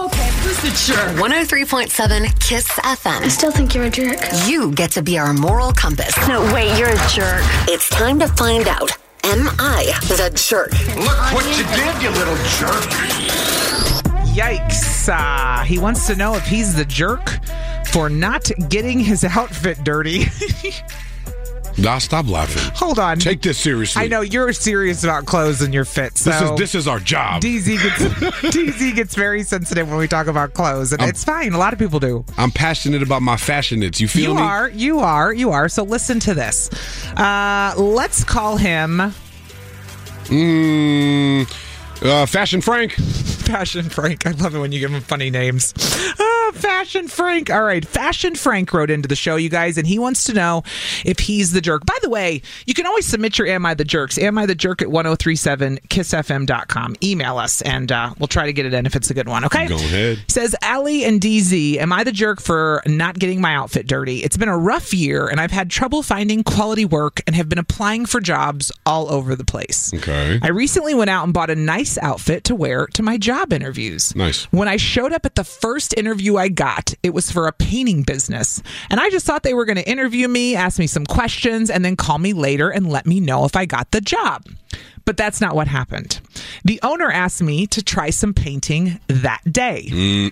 Okay, who's the jerk? 103.7 Kiss FM. I still think you're a jerk. You get to be our moral compass. No, wait, you're a jerk. It's time to find out. Am I the jerk? Look what you did, you little jerk. Yikes. He wants to know if he's the jerk for not getting his outfit dirty. Nah, stop laughing. Hold on. Take this seriously. I know you're serious about clothes and your fit. So This is our job. DZ gets very sensitive when we talk about clothes, and it's fine. A lot of people do. I'm passionate about my fashion-its. You feel me? You are. So listen to this. Let's call him... Fashion Frank. Fashion Frank. I love it when you give him funny names. Fashion Frank. All right. Fashion Frank wrote into the show, you guys, and he wants to know if he's the jerk. By the way, you can always submit your Am I the Jerks. Am I the Jerk at 1037kissfm.com. Email us, and we'll try to get it in if it's a good one, okay? Go ahead. Says, Allie and DZ, am I the jerk for not getting my outfit dirty? It's been a rough year, and I've had trouble finding quality work and have been applying for jobs all over the place. Okay. I recently went out and bought a nice outfit to wear to my job interviews. Nice. When I showed up at the first interview I got, it was for a painting business. And I just thought they were going to interview me, ask me some questions, and then call me later and let me know if I got the job. But that's not what happened. The owner asked me to try some painting that day.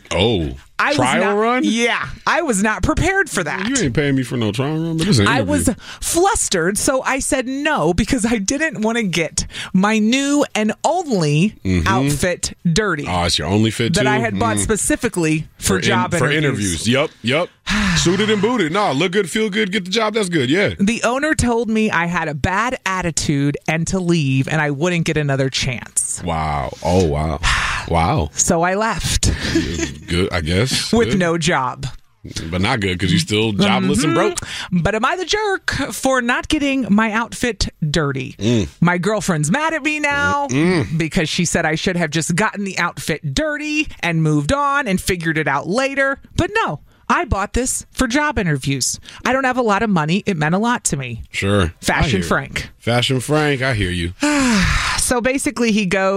Trial run? Yeah, I was not prepared for that. You ain't paying me for no trial run, but this ain't I was flustered, so I said no because I didn't want to get my new and only outfit dirty. Oh, it's your only fit, that too? I had bought specifically for job interviews. For interviews. Yep. Suited and booted. No, look good, feel good, get the job. That's good, yeah. The owner told me I had a bad attitude and to leave, and I wouldn't get another chance. Wow. Oh, wow. Wow. So I left. Good, I guess. With good. no job. But not good because you're still jobless and broke. But am I the jerk for not getting my outfit dirty? My girlfriend's mad at me now because she said I should have just gotten the outfit dirty and moved on and figured it out later. But no, I bought this for job interviews. I don't have a lot of money. It meant a lot to me. Sure. Fashion Frank. Fashion Frank, I hear you. So basically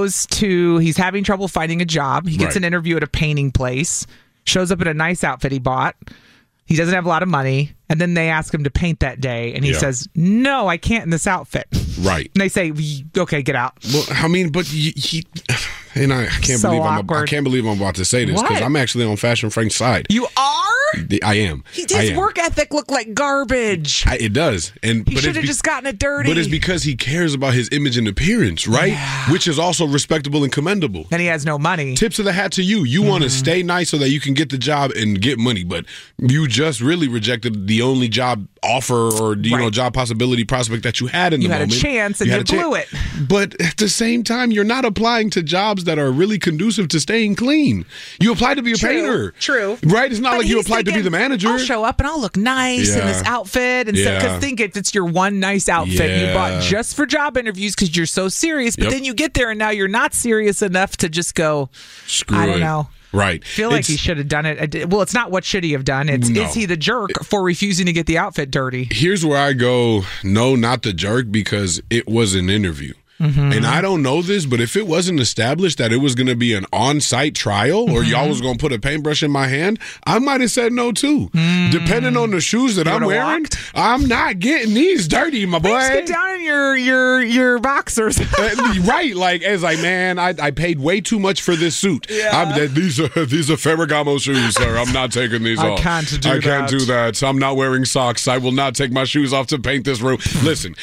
he's having trouble finding a job. He gets an interview at a painting place. Shows up in a nice outfit he bought. He doesn't have a lot of money. And then they ask him to paint that day. And he says, no, I can't in this outfit. Right. And they say, okay, get out. Well, I mean, but he and I can't So believe awkward. I can't believe I'm about to say this because I'm actually on Fashion Frank's side. You are? I am. His work ethic looked like garbage. It does. He should have just gotten it dirty. But it's because he cares about his image and appearance, right? Yeah. Which is also respectable and commendable. And he has no money. Tips of the hat to you. You want to stay nice so that you can get the job and get money, but you just really rejected the only job offer or job possibility prospect that you had in the moment. You had a chance and you blew it. But at the same time, you're not applying to jobs that are really conducive to staying clean. You applied to be a painter. True. Right? It's not like you applied to be the manager. I'll show up and I'll look nice in this outfit. And because think if it's your one nice outfit you bought just for job interviews because you're so serious, but then you get there and now you're not serious enough to just go, screw I don't know. Right. I feel like he should have done it. Well, it's not what should he have done. It's is he the jerk for refusing to get the outfit dirty? Here's where I go, no, not the jerk, because it was an interview. And I don't know this, but if it wasn't established that it was going to be an on-site trial or y'all was going to put a paintbrush in my hand, I might have said no too. Depending on the shoes that I'm wearing, I'm not getting these dirty, my boy. Just get down in your boxers. Right, man, I paid way too much for this suit. Yeah. These are Ferragamo shoes, sir. I'm not taking these off. I can't do that. I'm not wearing socks. I will not take my shoes off to paint this room. Listen,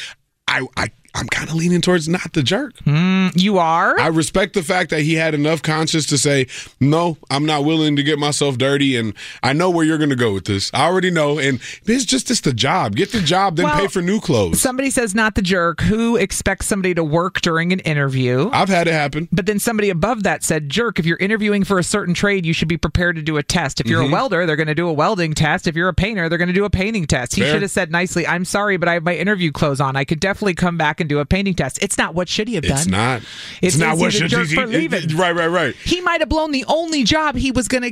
I'm kind of leaning towards not the jerk. You are? I respect the fact that he had enough conscience to say, no, I'm not willing to get myself dirty, and I know where you're going to go with this. I already know, and it's the job. Get the job, then pay for new clothes. Somebody says not the jerk. Who expects somebody to work during an interview? I've had it happen. But then somebody above that said, jerk, if you're interviewing for a certain trade, you should be prepared to do a test. If you're a welder, they're going to do a welding test. If you're a painter, they're going to do a painting test. He should have said nicely, I'm sorry, but I have my interview clothes on. I could definitely come back and do a painting test. It's not what should he have done. It's not. It's not what should he for leaving. Right. He might have blown the only job he was going to get.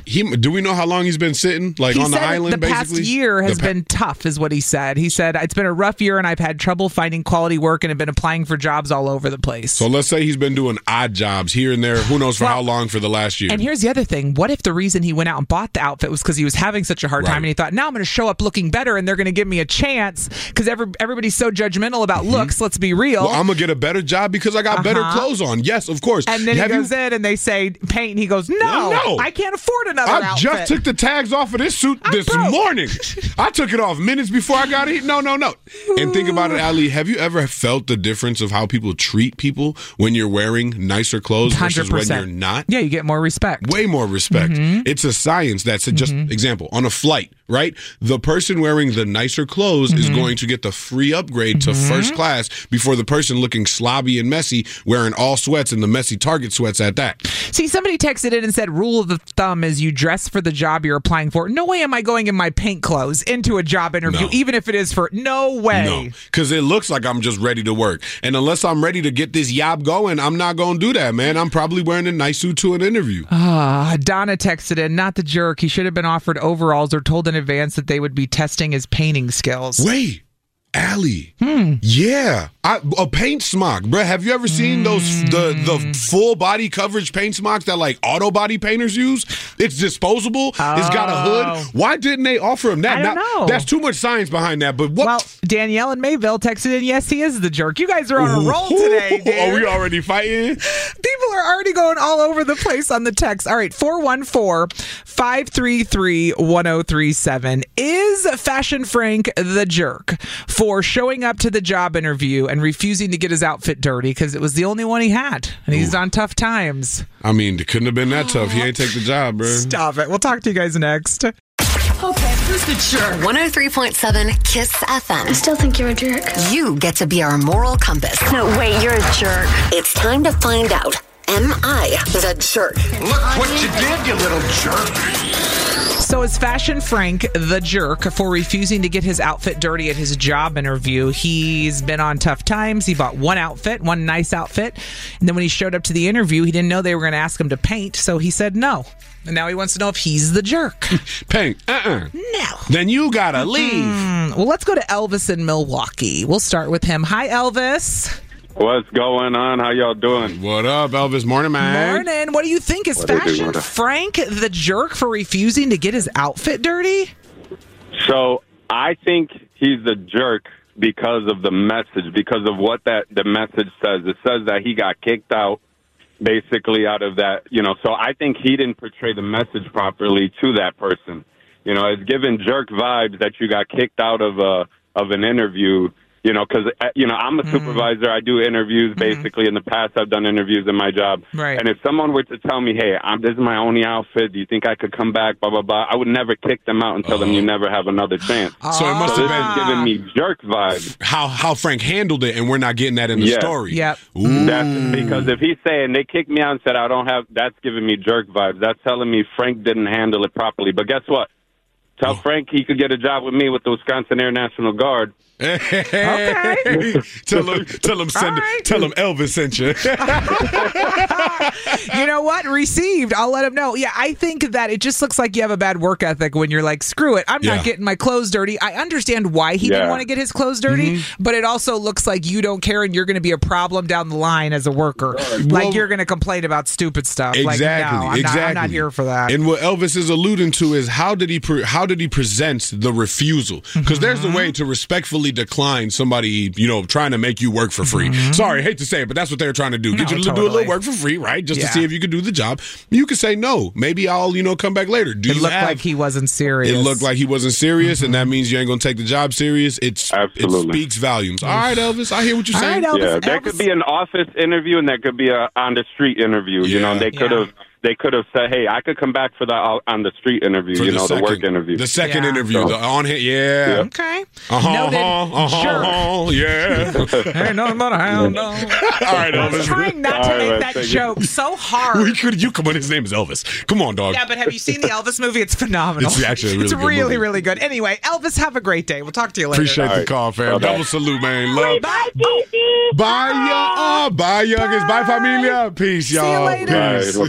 Do we know how long he's been sitting, like, on the island, the basically? past year has been tough, is what he said. He said, it's been a rough year, and I've had trouble finding quality work and have been applying for jobs all over the place. So let's say he's been doing odd jobs here and there. Who knows for how long for the last year? And here's the other thing. What if the reason he went out and bought the outfit was because he was having such a hard time, and he thought, now I'm going to show up looking better, and they're going to give me a chance because everybody's so judgmental about looks. Let's be real. Well, I'm going to get a better job because I got better clothes on. Yes, of course. And then he goes in and they say paint, and he goes, no, I can't afford another outfit. I just took the tags off of this suit this morning. I took it off minutes before I got here. No. And think about it, Ali. Have you ever felt the difference of how people treat people when you're wearing nicer clothes versus 100%. when you're not? Yeah, you get more respect. Way more respect. It's a science that's just example on a flight, right? The person wearing the nicer clothes is going to get the free upgrade to first class before the person looking slobby and messy wearing all sweats and the messy Target sweats at that. See, somebody texted in and said, rule of the thumb is you dress for the job you're applying for. No way am I going in my paint clothes into a job interview, even if it is for no way. No, because it looks like I'm just ready to work. And unless I'm ready to get this yob going, I'm not going to do that, man. I'm probably wearing a nice suit to an interview. Donna texted in, not the jerk. He should have been offered overalls or told in advance that they would be testing his painting skills. Wait. Allie. Yeah. A paint smock, bro. Have you ever seen those the full body coverage paint smocks that like auto body painters use? It's disposable. It's got a hood. Why didn't they offer him that? I don't know. That's too much science behind that. But what? Well, Danielle and Mayville texted in, yes, he is the jerk. You guys are on a roll today, dude. Are we already fighting? People are already going all over the place on the text. All right, 414-533-1037. Is Fashion Frank the jerk for showing up to the job interview and refusing to get his outfit dirty because it was the only one he had and he's on tough times? I mean, it couldn't have been that tough. He ain't take the job, bro. Stop it. We'll talk to you guys next. Okay, who's the jerk? 103.7 Kiss FM. I still think you're a jerk. You get to be our moral compass. No, wait, you're a jerk. It's time to find out. Am I the jerk? Look what you did, you little jerk. So is Fashion Frank the jerk for refusing to get his outfit dirty at his job interview? He's been on tough times. He bought one nice outfit. And then when he showed up to the interview, he didn't know they were going to ask him to paint. So he said no. And now he wants to know if he's the jerk. Paint. No. Then you got to leave. Well, let's go to Elvis in Milwaukee. We'll start with him. Hi, Elvis. What's going on? How y'all doing? What up, Elvis? Morning, man. Morning. What do you think? Is Fashion Frank the jerk for refusing to get his outfit dirty? So I think he's the jerk because of the message, because of what the message says. It says that he got kicked out, basically out of that, So I think he didn't portray the message properly to that person. It's given jerk vibes that you got kicked out of an interview. Because, I'm a supervisor. I do interviews, basically. In the past, I've done interviews in my job. Right. And if someone were to tell me, hey, this is my only outfit, do you think I could come back, blah, blah, blah, I would never kick them out and tell them you never have another chance. So it must have been giving me jerk vibes. How Frank handled it, and we're not getting that in the story. Yep. That's because if he's saying they kicked me out and said I don't have, that's giving me jerk vibes. That's telling me Frank didn't handle it properly. But guess what? Tell Frank he could get a job with me with the Wisconsin Air National Guard. Okay. tell him Elvis sent you. You know what? Received. I'll let him know. Yeah, I think that it just looks like you have a bad work ethic when you're like, screw it, I'm not getting my clothes dirty. I understand why he didn't want to get his clothes dirty, but it also looks like you don't care and you're going to be a problem down the line as a worker. Like you're going to complain about stupid stuff. Exactly. Like, no, I'm not here for that. And what Elvis is alluding to is how did he present the refusal? Because there's a way to respectfully decline somebody, trying to make you work for free. Sorry, I hate to say it, but that's what they're trying to do. Get you to do a little work for free, right? Just to see if you can do the job. You can say no. Maybe I'll, come back later. It looked like he wasn't serious. It looked like he wasn't serious, and that means you ain't going to take the job serious. It speaks volumes. All right, Elvis, I hear what you're saying. All right, Elvis, yeah, there could be an office interview, and there could be a on the street interview. They could have said, hey, I could come back for the on the street interview, the work interview. The second interview, the on hit, Okay. Ain't nothing but a hound dog. All right, Elvis. I was trying not to make that joke so hard. You come on, his name is Elvis. Come on, dog. Yeah, but have you seen the Elvis movie? It's phenomenal. It's actually a really good movie. Really good. Anyway, Elvis, have a great day. We'll talk to you later. Appreciate the call, fam. Double salute, man. Love. Bye, Casey. Bye, y'all. Bye, youngins. Bye, familia. Peace, y'all. See you later. Peace.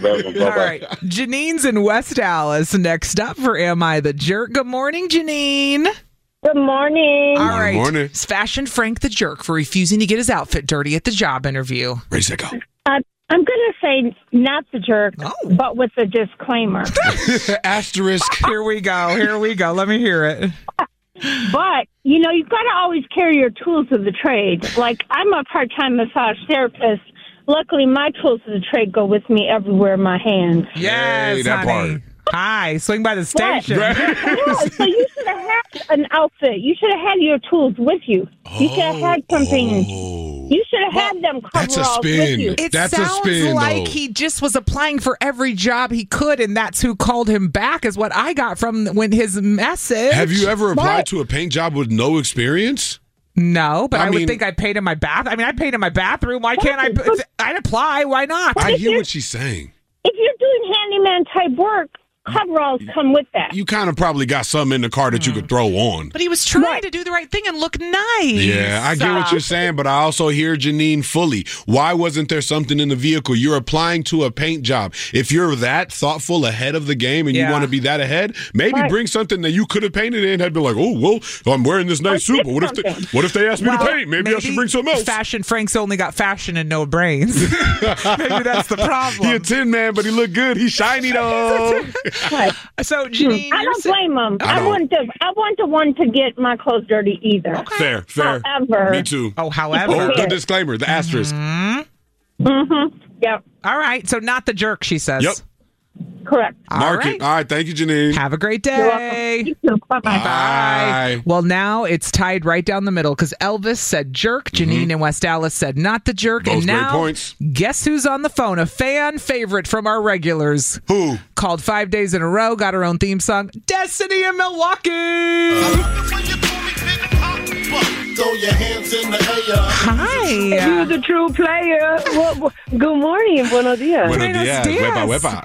All right. Janine's in West Dallas. Next up for Am I the Jerk? Good morning, Janine. Good morning. All right. morning. It's Fashion Frank the Jerk for refusing to get his outfit dirty at the job interview. Ready, set, go. I'm going to say not the jerk, but with a disclaimer. Asterisk. Here we go. Let me hear it. But, you know, you've got to always carry your tools of the trade. Like, I'm a part-time massage therapist. Luckily, my tools of the trade go with me everywhere in my hands. Yes, Hey, that honey. part. Hi, swing by the station. Yeah, so you should have had an outfit. You should have had your tools with you. You should have had something. You should have had them That's a coveralls with spin. you. It That's a sounds spin, like though. he just was applying for every job he could, and that's who called him back, is what I got from when his message. Have you ever applied What? to a paint job with no experience? No, but I I would mean- think I paid in my bath. I mean, I paid in my bathroom. Why can't I? I'd apply. Why not? I hear what she's saying. If you're doing handyman type work, coveralls come with that. You kind of probably got something in the car that you could throw on. But he was trying to do the right thing and look nice. Yeah, I get what you're saying, but I also hear Janine fully. Why wasn't there something in the vehicle? You're applying to a paint job. If you're that thoughtful ahead of the game and you Yeah. want to be that ahead, maybe Right. bring something that you could have painted in and had been like, oh, well, I'm wearing this nice suit, but what if they ask me to paint? Maybe I should bring something else. Fashion Frank's only got fashion and no brains. Maybe that's the problem. He a tin man, but he look good. He's shiny though. So, Janine, I you're don't blame him. I I don't. wouldn't have wanted to get my clothes dirty either. Fair. However, Me too. however. Oh, the disclaimer, the asterisk. Yep, All right. So, not the jerk, she says. Yep. correct. Mark right. it. All right, thank you, Janine. Have a great You're welcome. day. You too. Bye-bye. Bye. Well, now it's tied right down the middle because Elvis said jerk, Janine in West Dallas said not the jerk, Both and great now points. guess who's on the phone? A fan favorite from our regulars. Who? Called 5 days in a row, got her own theme song. Destiny in Milwaukee. Throw your hands in the air. Hi. You're the true player. Well, good morning. Buenos dias. Buenos Buenos dias. dias. Wepa, wepa.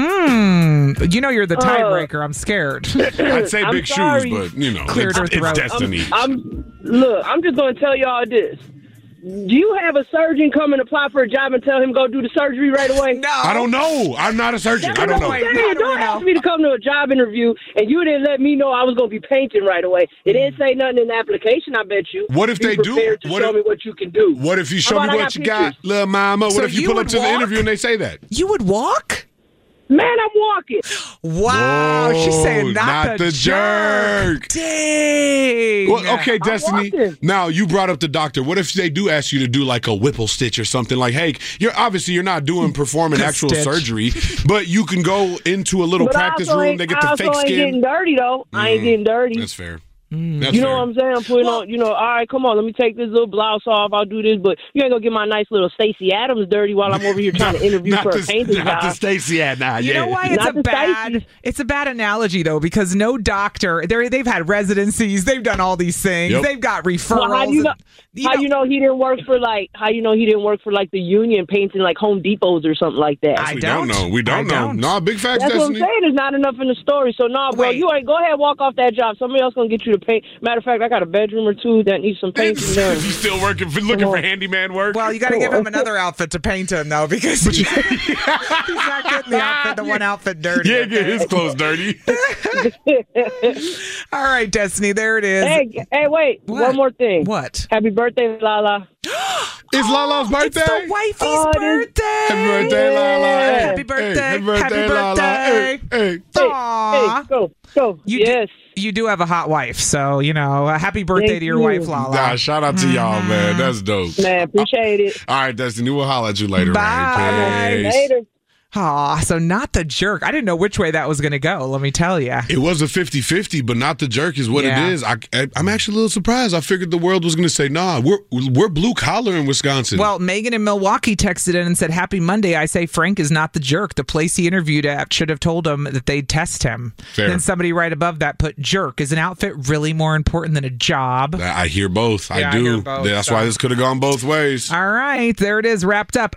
You know you're the tiebreaker. I'm scared. I'd say I'm big sorry. shoes, but you know, Cleared her it's throat. destiny. I'm just going to tell y'all this. Do you have a surgeon come and apply for a job and tell him go do the surgery right away? No. I don't know. I'm not a surgeon. I don't know. Wait, Hey, don't ask me to come to a job interview and you didn't let me know I was going to be painting right away. It didn't say nothing in the application, I bet you. What if Be they do? prepared to What show if- me what you can do. What if you show How me about I what got you got, pictures? little mama? What So if you you pull up would to the walk? interview and they say that? You would walk? Man, I'm walking. Wow. She's saying not the jerk. Dang. Well, okay, Destiny. walking. Now you brought up the doctor. What if they do ask you to do like a Whipple stitch or something? Like, hey, you're not performing actual Stitch. surgery, but you can go into a little But practice I also room. ain't- They get I the also fake ain't getting skin. dirty, though. I ain't getting dirty. That's fair. That's You know fair. what I'm saying? I'm putting on, all right, come on, let me take this little blouse off. I'll do this, but you ain't gonna get my nice little Stacey Adams dirty while I'm over here trying to interview for a painting not the job. Stacey ad now. You know why it's Not a the Stacey. it's a bad analogy though, because no doctor they've had residencies, they've done all these things, Yep. they've got referrals. Well, how you know? and- How you know he didn't work for like? How you know he didn't work for like the union painting like Home Depots or something like that? I We don't know. We don't I know. don't. No, big facts, That's what I'm Destiny. saying. There's not enough in the story. So no, bro, Wait. you ain't go ahead, walk off that job. Somebody else gonna get you to paint. Matter of fact, I got a bedroom or two that needs some painting done. You still looking for handyman work? Well, you got to give him another outfit to paint him though, because he's not getting the one outfit dirty. yeah, get his clothes dirty. All right, Destiny, there it is. Hey, wait, What? one more thing. What? Happy birthday, Lala. It's Lala's birthday. It's the wifey's Oh, it is- birthday. Happy birthday, Lala. Hey, Happy birthday. Hey, happy birthday, Happy Lala. birthday. Hey. Aw. Hey, go. You yes. You do have a hot wife, so happy birthday Thank to your you. wife, Lala. Nah, shout out to y'all, man. That's dope. Man, appreciate it. All right, Destiny, we'll holler at you later, Bye. man. Peace. Later. Aw, so not the jerk. I didn't know which way that was going to go, let me tell you. It was a 50-50, but not the jerk is what Yeah. it is. I'm actually a little surprised. I figured the world was going to say, nah, we're blue collar in Wisconsin. Well, Megan in Milwaukee texted in and said, Happy Monday. I say Frank is not the jerk. The place he interviewed at should have told him that they'd test him. Fair. Then somebody right above that put jerk. Is an outfit really more important than a job? I hear both. Yeah, I I do. hear both, That's so. why this could have gone both ways. All right, there it is, wrapped up.